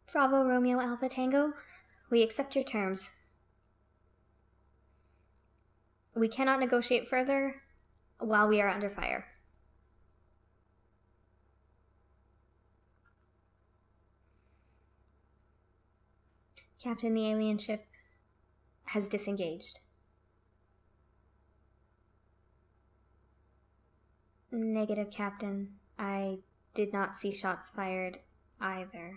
Bravo Romeo Alpha Tango, we accept your terms. We cannot negotiate further while we are under fire. Captain, the alien ship has disengaged. Negative, Captain. I did not see shots fired either.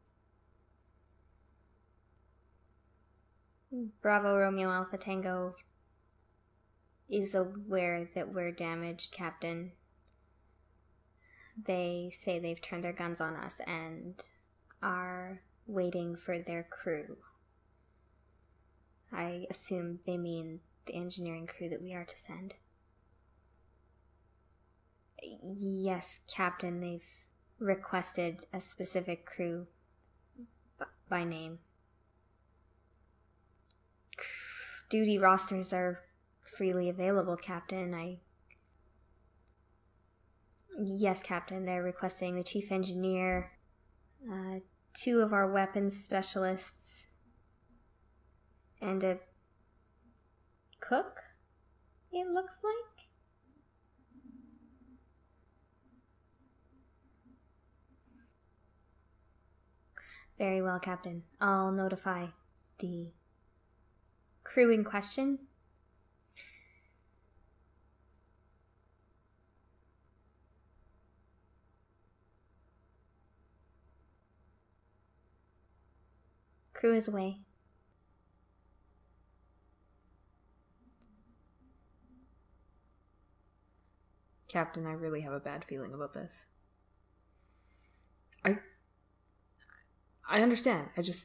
Bravo Romeo Alpha Tango is aware that we're damaged, Captain. They say they've turned their guns on us and are waiting for their crew. I assume they mean the engineering crew that we are to send. Yes, Captain, they've requested a specific crew by name. Duty rosters are freely available, Captain. Yes, Captain, they're requesting the chief engineer, 2 of our weapons specialists, and a cook, it looks like? Very well, Captain. I'll notify the crew in question. Crew is away. Captain, I really have a bad feeling about this. I understand. I just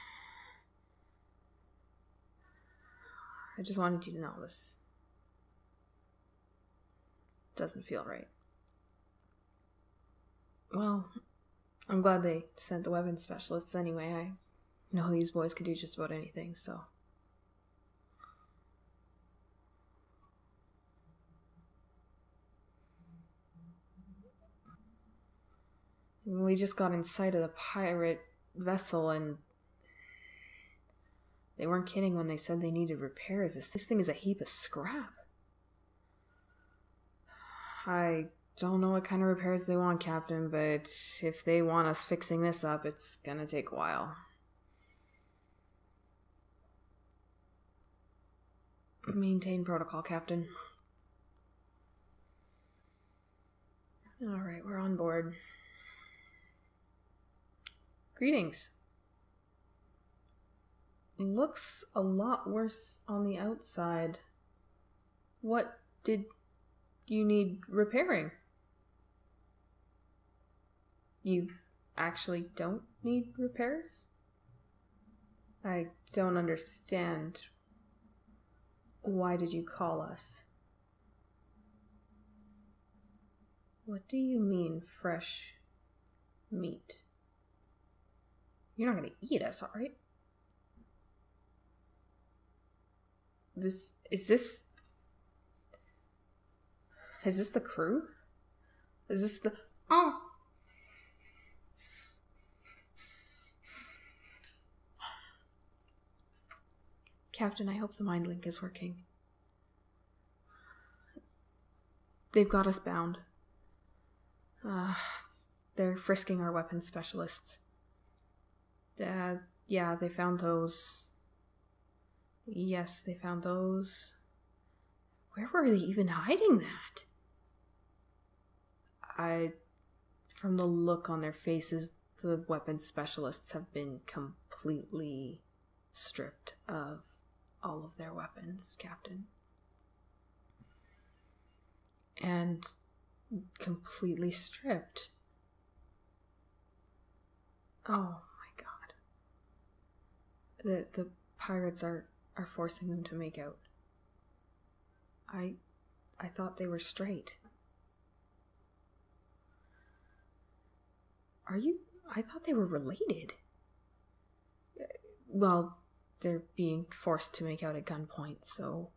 wanted you to know this doesn't feel right. Well, I'm glad they sent the weapons specialists anyway. I know these boys could do just about anything, so. We just got in sight of the pirate vessel and they weren't kidding when they said they needed repairs. This thing is a heap of scrap. I don't know what kind of repairs they want, Captain, but if they want us fixing this up, it's gonna take a while. Maintain protocol, Captain. Alright, we're on board. Greetings. Looks a lot worse on the outside. What did you need repairing? You actually don't need repairs? I don't understand. Why did you call us? What do you mean, fresh meat? You're not gonna eat us, alright? Is this the crew? Is this the... Oh! Captain, I hope the mind link is working. They've got us bound. They're frisking our weapons specialists. Yeah, they found those. Yes, they found those. Where were they even hiding that? From the look on their faces, the weapons specialists have been completely stripped of all of their weapons, Captain. And completely stripped. Oh my god. The pirates are forcing them to make out. I thought they were straight. Are you? I thought they were related. Well, they're being forced to make out at gunpoint, so...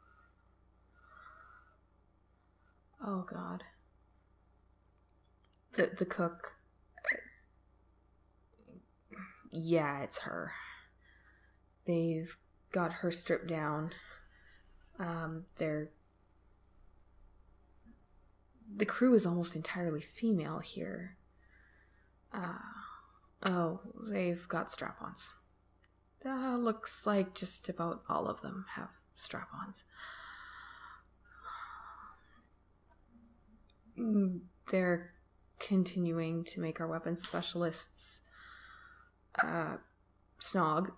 Oh god. The cook... Yeah, it's her. They've got her stripped down. The crew is almost entirely female here. They've got strap-ons. Looks like just about all of them have strap-ons. They're continuing to make our weapons specialists snog.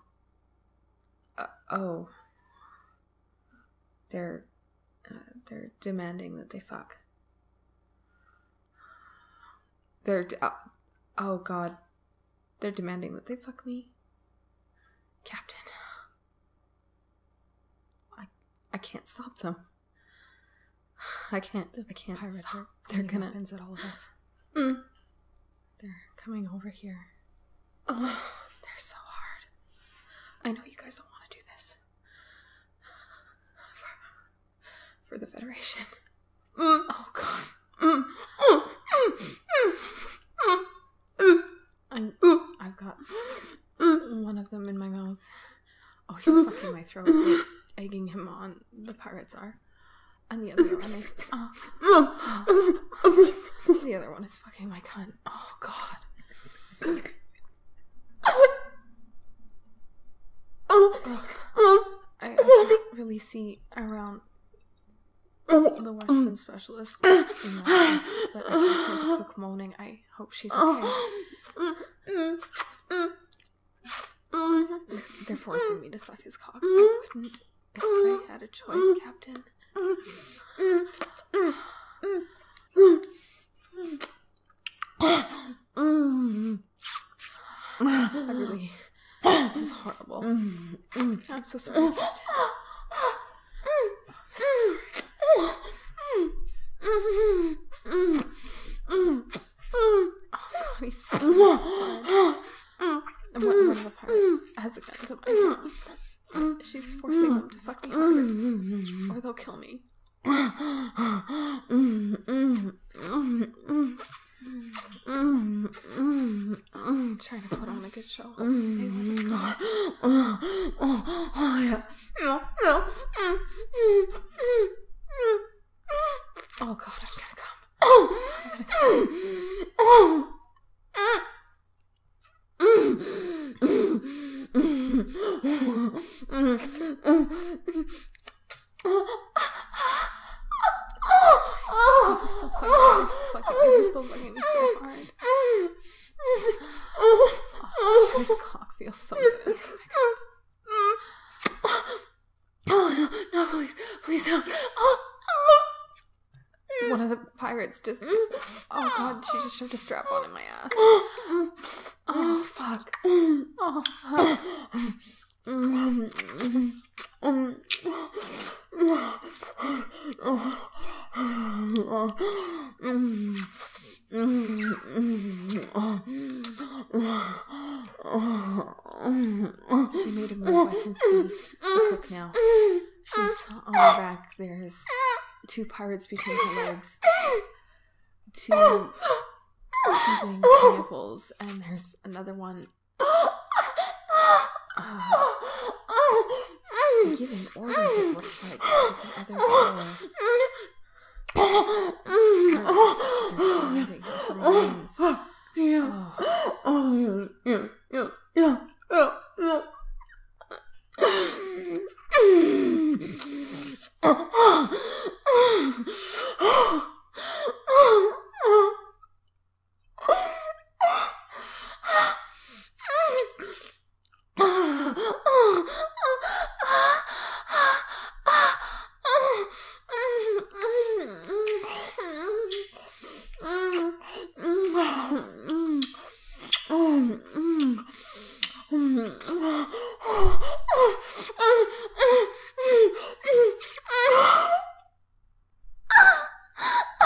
They're demanding that they fuck. Oh god. They're demanding that they fuck me. Captain. I can't stop them. I can't. Pirates stop. are They're gonna weapons at all of us. They're coming over here. Oh, they're so hard. I know you guys don't want to do this. For the Federation. Oh god. I've got one of them in my mouth. Oh, he's fucking my throat. Like, egging him on. The pirates are. And the other one is... the other one is fucking my cunt. Oh, God. I can't really see around the Western specialist in my eyes, but I can hear the cook moaning. I hope she's okay. They're forcing me to suck his cock. I wouldn't if I had a choice, Captain. I really... It's horrible. I'm so sorry, Captain. Oh god, he's fucking hard. And one of the pirates has a gun to my throat. She's forcing them to fuck me harder, or they'll kill me. Trying to put on a good show. Hopefully they let us go. Oh god, I'm gonna come. He's still fucking me so hard. His cock feels so good. Oh no, please don't. One of the pirates just... Oh god, she just shoved a strap on in my ass. Oh fuck. Oh fuck. They made a move. I can see the cook now. She's on her back. There's 2 pirates between her legs. 2 teasing nipples, and there's another one giving orders, it looks like, to the other 4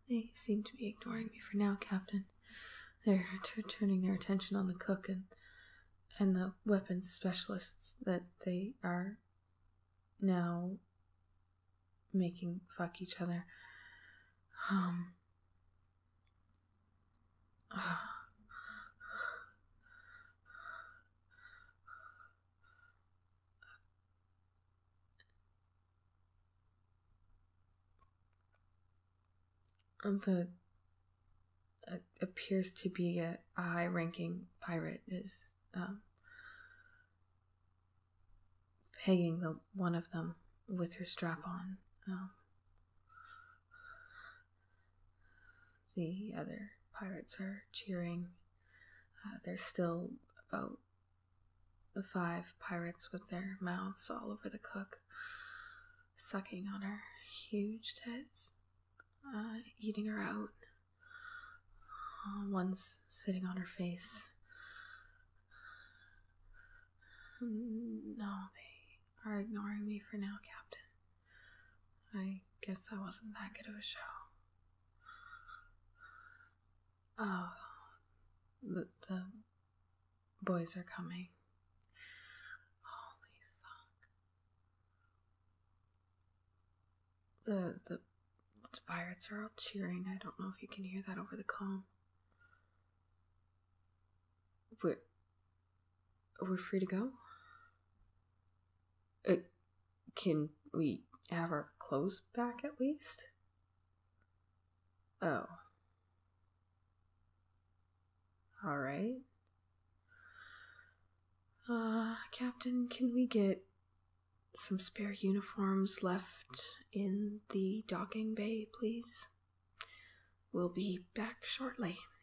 They seem to be ignoring me for now, Captain. They're turning their attention on the cook and the weapons specialists that they are now making fuck each other. The appears to be a high-ranking pirate is pegging one of them with her strap on. The other pirates are cheering. There's still about 5 pirates with their mouths all over the cook, sucking on her huge tits, eating her out. One's sitting on her face. No, they are ignoring me for now, Captain. I guess I wasn't that good of a show. Oh, the boys are coming. Holy fuck. The pirates are all cheering. I don't know if you can hear that over the comm. We're free to go? Can we have our clothes back at least? Oh. Alright. Captain, can we get some spare uniforms left in the docking bay, please? We'll be back shortly.